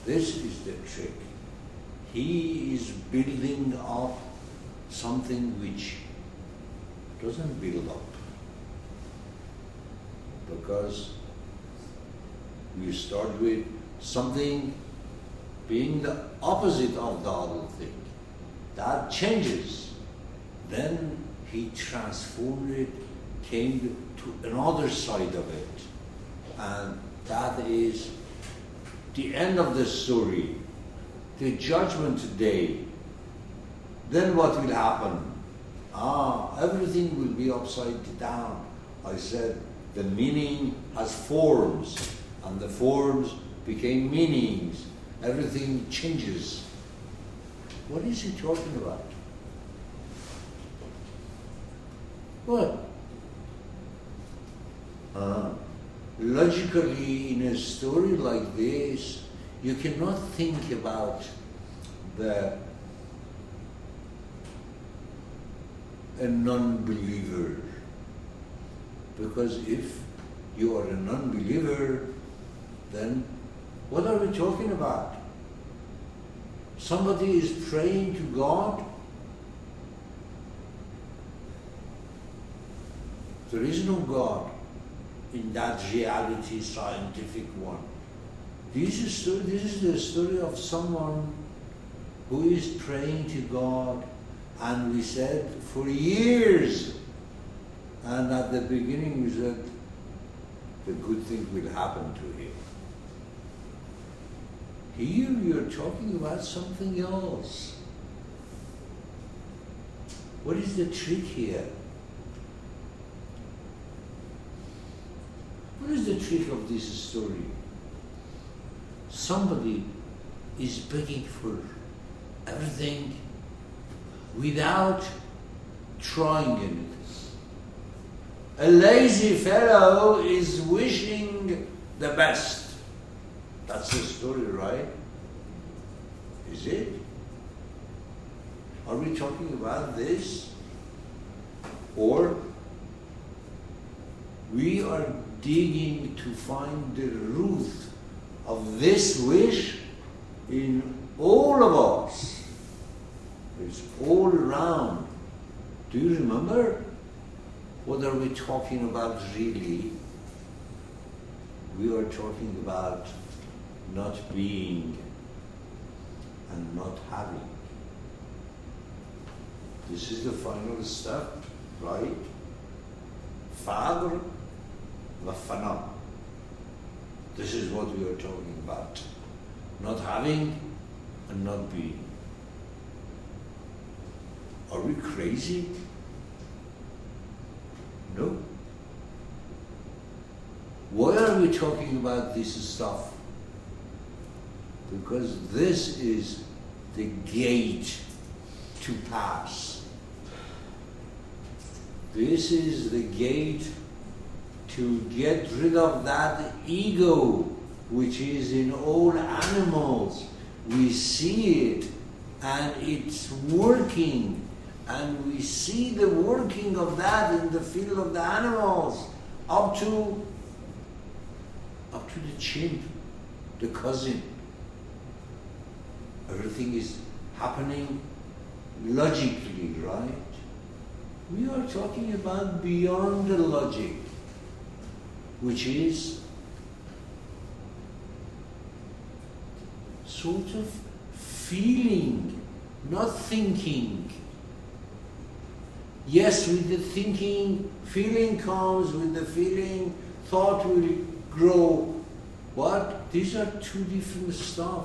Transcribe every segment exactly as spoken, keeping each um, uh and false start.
This is the trick. He is building up something which doesn't build up. Because we start with something being the opposite of the other thing. That changes. Then he transformed it, came to another side of it. And that is the end of the story, the judgment day. Then what will happen? Ah, everything will be upside down. I said the meaning has forms, and the forms became meanings. Everything changes. What is he talking about? What? Uh, logically, in a story like this, you cannot think about the a non-believer. Because if you are a non-believer, then what are we talking about? Somebody is praying to God. There is no God in that reality, scientific one. This is, story, this is the story of someone who is praying to God, and we said for years, and at the beginning we said the good thing will happen to him. Here we are talking about something else. What is the trick here? What is the trick of this story? Somebody is begging for everything without trying anything. A lazy fellow is wishing the best. That's the story, right? Is it? Are we talking about this? Or we are digging to find the root of this wish in all of us. It's all around. Do you remember? What are we talking about really? We are talking about not being and not having. This is the final step, right? Faqr wa fana. This is what we are talking about. Not having and not being. Are we crazy? No. Why are we talking about this stuff? Because this is the gate to pass. This is the gate to get rid of that ego which is in all animals. We see it and it's working, and we see the working of that in the field of the animals up to up to the chimp, the cousin. Everything is happening logically, right? We are talking about beyond the logic, which is sort of feeling, not thinking. Yes, with the thinking, feeling comes, with the feeling, thought will grow. But these are two different stuff.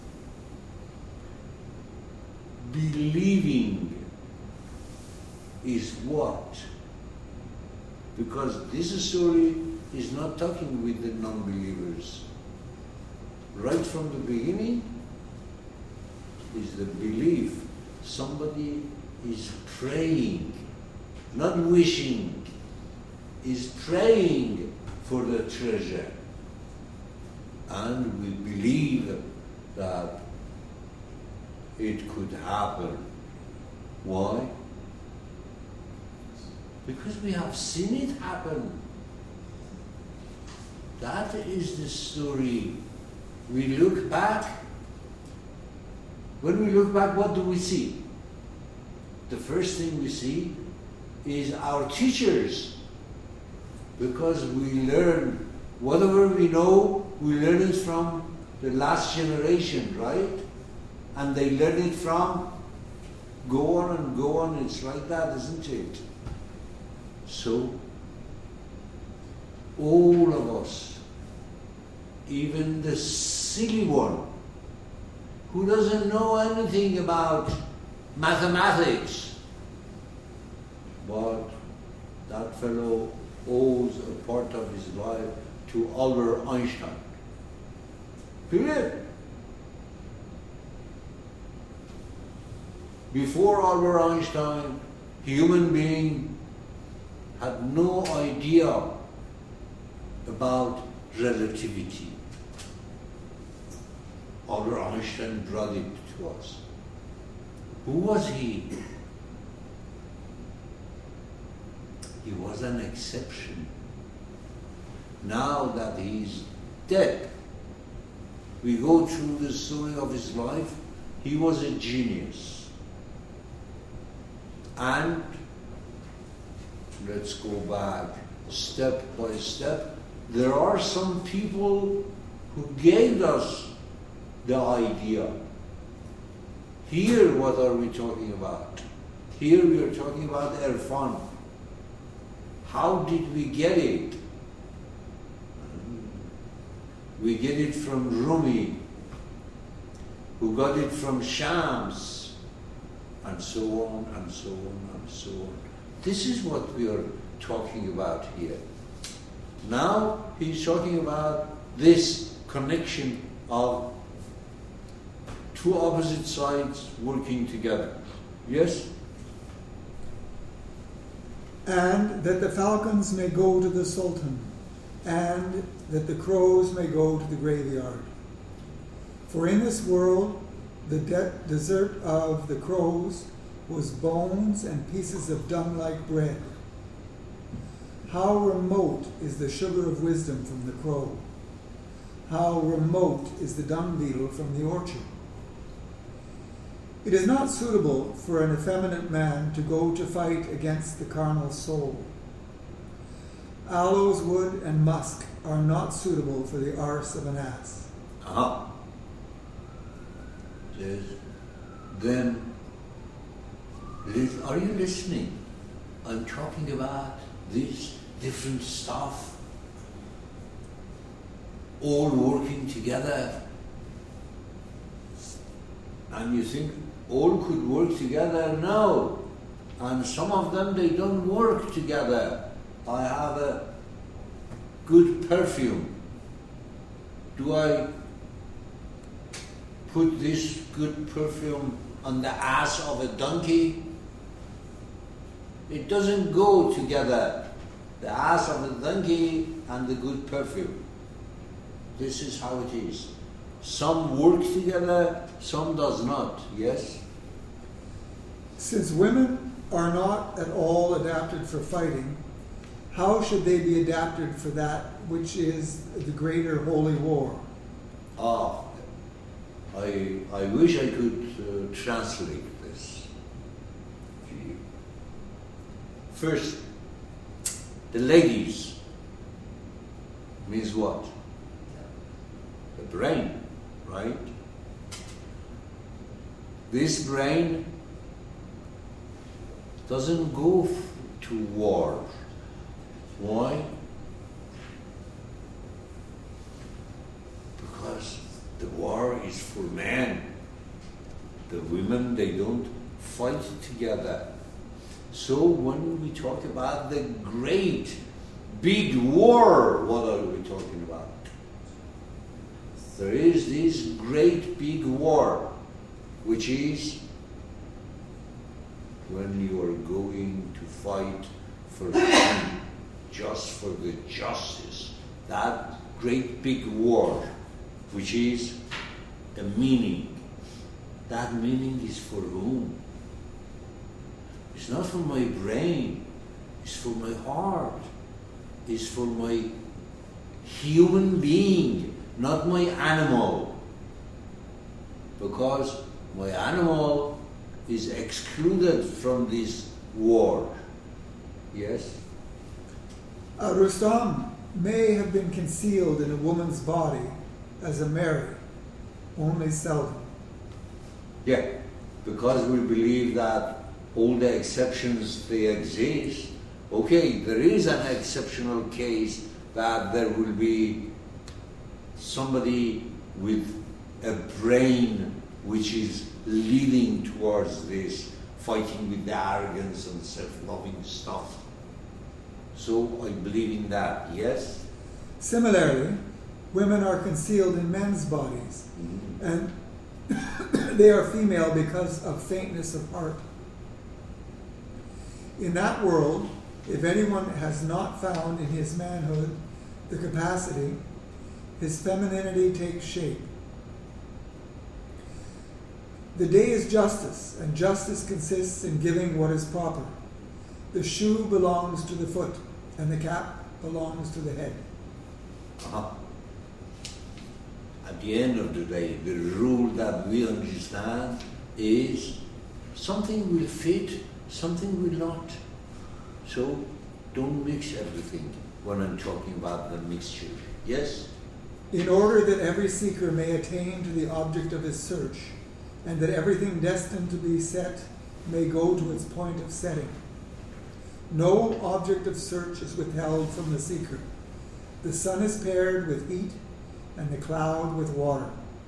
Believing is what? Because this story is not talking with the non-believers. Right from the beginning is the belief. Somebody is praying, not wishing, is praying for the treasure. And we believe that it could happen. Why? Because we have seen it happen. That is the story. We look back when we look back, what do we see? The first thing we see is our teachers, because we learn whatever we know, we learn it from the last generation, right? And they learn it from go on and go on. It's like that, isn't it? So, all of us, even the silly one, who doesn't know anything about mathematics, but that fellow owes a part of his life to Albert Einstein. Period. Before Albert Einstein, human being had no idea about relativity. Albert Einstein brought it to us. Who was he? He was an exception. Now that he's dead, we go through the story of his life. He was a genius. And let's go back step by step. There are some people who gave us the idea. Here, what are we talking about? Here we are talking about Irfan. How did we get it? We get it from Rumi, who got it from Shams, and so on, and so on, and so on. This is what we are talking about here. Now he's talking about this connection of two opposite sides working together. Yes? And that the falcons may go to the Sultan, and that the crows may go to the graveyard. For in this world, the de- desert of the crows was bones and pieces of dung-like bread. How remote is the sugar of wisdom from the crow? How remote is the dung beetle from the orchard? It is not suitable for an effeminate man to go to fight against the carnal soul. Aloes wood and musk are not suitable for the arse of an ass. Ah. Yes. Then, are you listening? I'm talking about this different stuff, all working together. And you think all could work together? No. And some of them, they don't work together. I have a good perfume. Do I put this good perfume on the ass of a donkey? It doesn't go together. The ass of a donkey and the good perfume. This is how it is. Some work together, some does not. Yes? Since women are not at all adapted for fighting, how should they be adapted for that which is the greater holy war? Ah, I, I wish I could uh, translate this to you. First, the ladies means what? The brain, right? This brain doesn't go f- to war. Why? Because the war is for men. The women, they don't fight together. So when we talk about the great big war, what are we talking about? There is this great big war, which is when you are going to fight for the just for the justice. That great big war, which is a meaning. That meaning is for whom? It's not for my brain. It's for my heart. It's for my human being, not my animal. Because my animal is excluded from this war. Yes? Uh, Rustam may have been concealed in a woman's body as a Mary, only seldom. Yeah, because we believe that all the exceptions, they exist. Okay, there is an exceptional case that there will be somebody with a brain which is leading towards this, fighting with the arrogance and self-loving stuff. So I believe in that, yes? Similarly, women are concealed in men's bodies, Mm-hmm. and they are female because of faintness of heart. In that world, if anyone has not found in his manhood the capacity, his femininity takes shape. The day is justice, and justice consists in giving what is proper. The shoe belongs to the foot, and the cap belongs to the head. Uh-huh. At the end of the day, the rule that we understand is something will fit, something will not. So don't mix everything when I'm talking about the mixture. Yes? In order that every seeker may attain to the object of his search, and that everything destined to be set may go to its point of setting. No object of search is withheld from the seeker. The sun is paired with heat, and the cloud with water.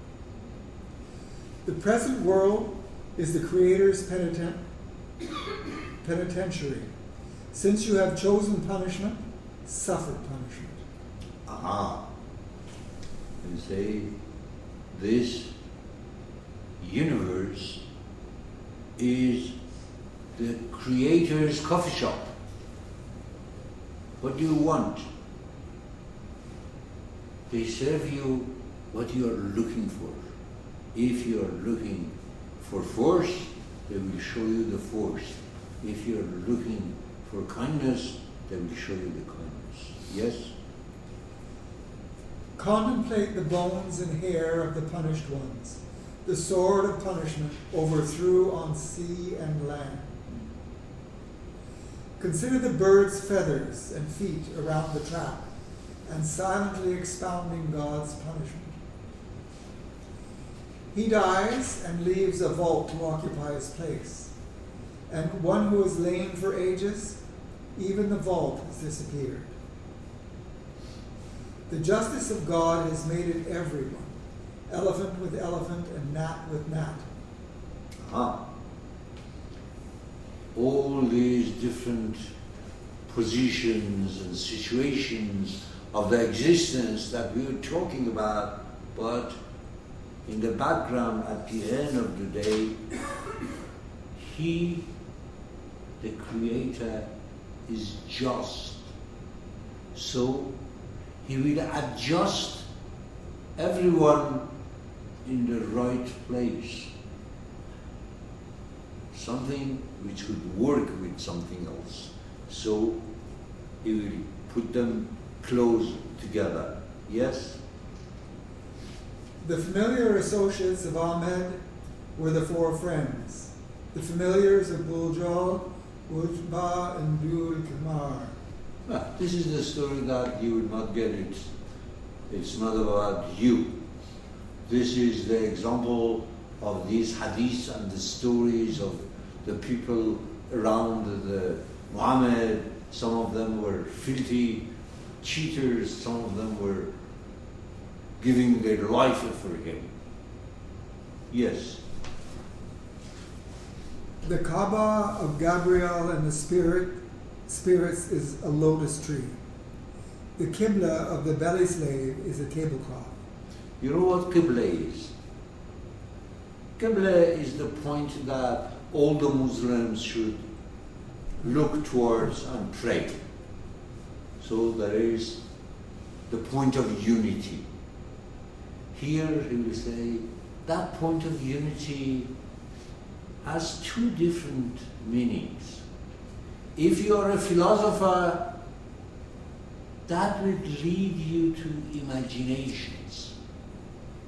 The present world is the Creator's penitent, penitentiary. Since you have chosen punishment, suffer punishment. Aha. And say, this universe is the Creator's coffee shop. What do you want? They serve you what you are looking for. If you are looking for force, they will show you the force. If you are looking for kindness, they will show you the kindness. Yes? Contemplate the bones and hair of the punished ones. The sword of punishment overthrew on sea and land. Consider the bird's feathers and feet around the trap, and silently expounding God's punishment. He dies and leaves a vault to occupy his place, and one who has lain for ages, even the vault has disappeared. The justice of God has mated everyone, elephant with elephant and gnat with gnat. Ah. All these different positions and situations of the existence that we are talking about, but in the background, at the end of the day, He, the Creator, is just. So He will adjust everyone in the right place. Something which would work with something else. So He will put them close together. Yes? The familiar associates of Ahmed were the four friends. The familiars of Buljal, Ujba, and Dul Kamar. Ah, this is the story that you will not get it. It's not about you. This is the example of these hadiths and the stories of the people around the Muhammad. Some of them were filthy cheaters, some of them were giving their life for him. Yes. The Kaaba of Gabriel and the Spirit, spirits is a lotus tree. The Qibla of the belly slave is a tablecloth. You know what Qibla is? Qibla is the point that all the Muslims should look towards and pray. So there is the point of unity. Here he will say that point of unity has two different meanings. If you are a philosopher, that will lead you to imaginations.